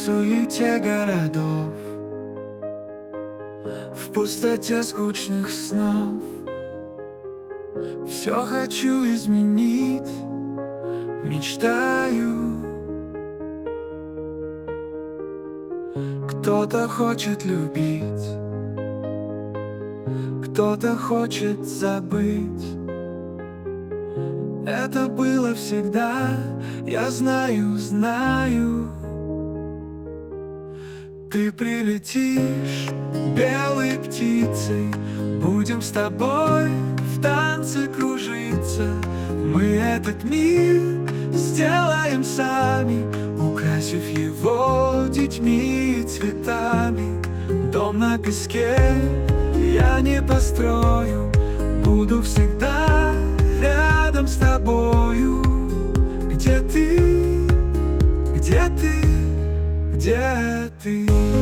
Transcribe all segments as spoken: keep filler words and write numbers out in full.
суете городов, в пустоте скучных снов. Все хочу изменить, мечтаю. Кто-то хочет любить, кто-то хочет забыть. Это было всегда, я знаю, знаю. Ты прилетишь белой птицей, будем с тобой в танце кружиться. Мы этот мир сделаем сами, украсив его детьми и цветами. Дом на песке я не построю, буду всегда рядом с тобою. Где ты, где ты, где ты?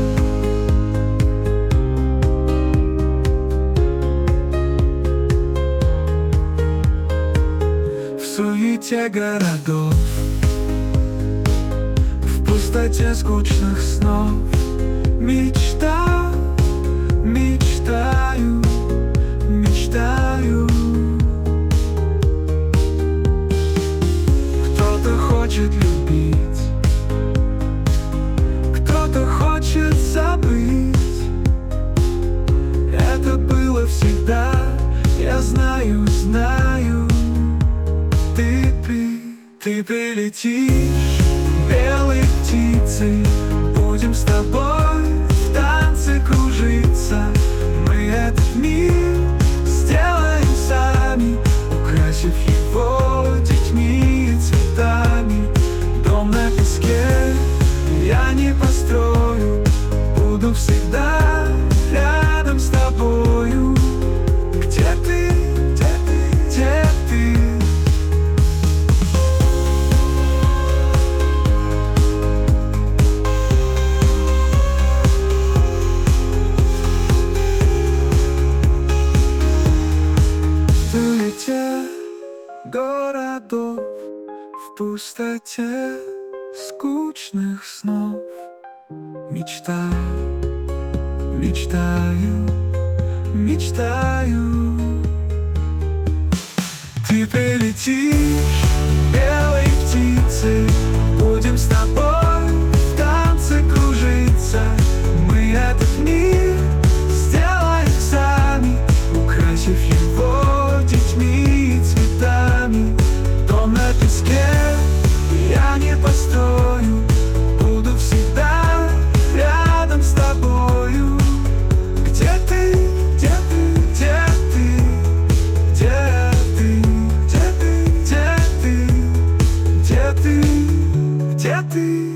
В суете городов, в пустоте скучных снов. Мечта, мечтаю, мечтаю. Кто-то хочет любить, кто-то хочет забыть. Это было всегда, я знаю, знаю. Ты, ты, ты прилетишь белой птицей, будем с тобой в танце кружиться. Мы этот мир сделаем сами, украсив его детьми и цветами. Дом на песке я не построю, буду всегда рядом с тобою. Где ты, где ты, где ты? В суете городов, в пустоте скучных снов. Мечтаю, мечтаю, мечтаю. Ты прилетишь белой птицей, будем с тобой в танце кружиться. Мы этот мир сделаем сами, украсив его детьми и цветами. Дом на песке я не построю, буду всегда рядом с тобою. Где ты, где ты, где ты? Где ты, где ты, где ты? Где ты, где ты?